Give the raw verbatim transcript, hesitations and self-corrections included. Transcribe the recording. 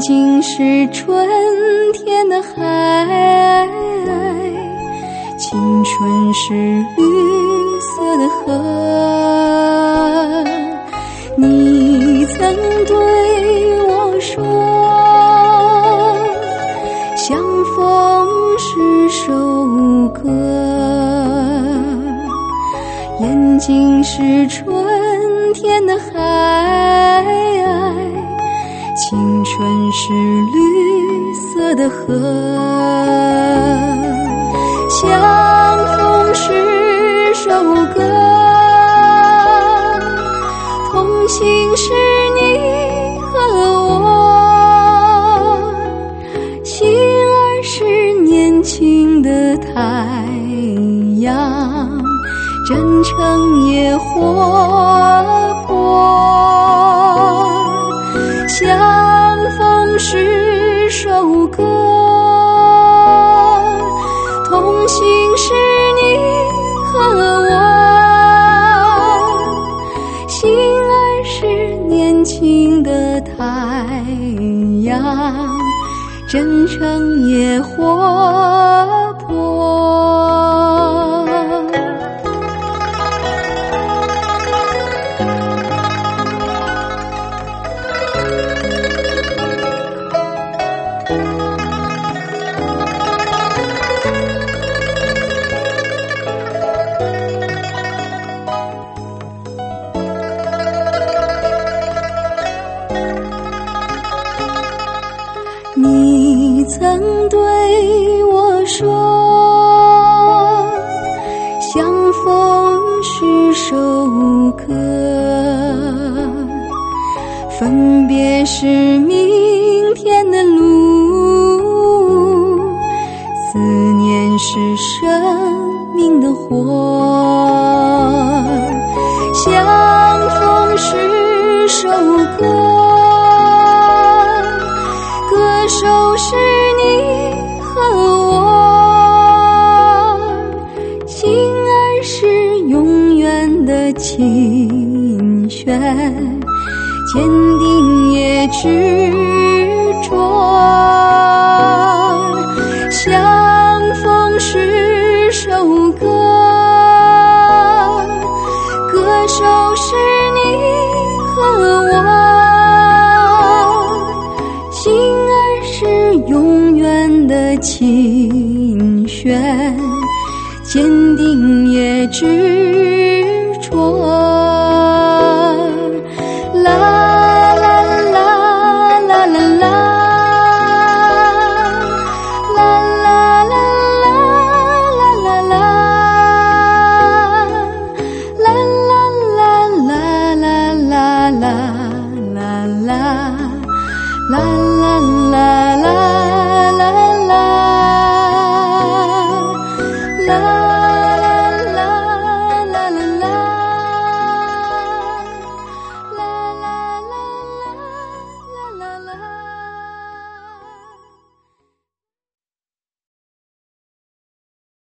睛是春天的海，青春是绿色的河。你曾对我说，相逢是首歌，眼睛是春天的海，青春是绿色的河。相逢是首歌，同行是你和我，心儿是年轻的太阳，真诚也活泼。相逢是首歌，同行是你和我，心儿是年轻的太阳，真诚也活泼。你曾对我说，相逢是首歌，分别是明天的路，思念是生命的火。相逢是首歌，歌手是你和我，心儿是永远的琴弦，坚定也执着。相逢是首歌，歌手是你和我，心儿是永远的琴弦，坚定也执